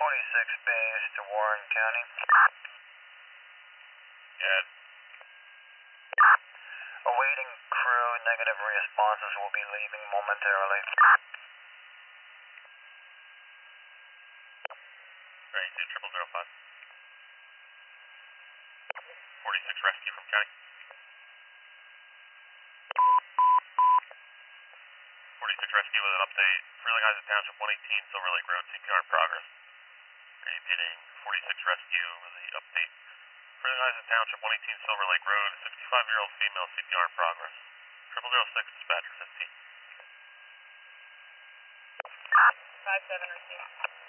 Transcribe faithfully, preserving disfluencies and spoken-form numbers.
forty-six base to Warren County. Good. Awaiting crew, negative responses, will be leaving momentarily. thirty-two triple zero five. forty-six rescue from county. forty-six rescue with an update. Freeling Isaac Township one eighteen Silver Lake Road, C P R in progress. Repeating, forty-six rescue with the update. Freeling Isaac Township one eighteen Silver Lake Road, sixty-five-year-old female, C P R in progress. Triple zero six, dispatcher fifteen. five seven received.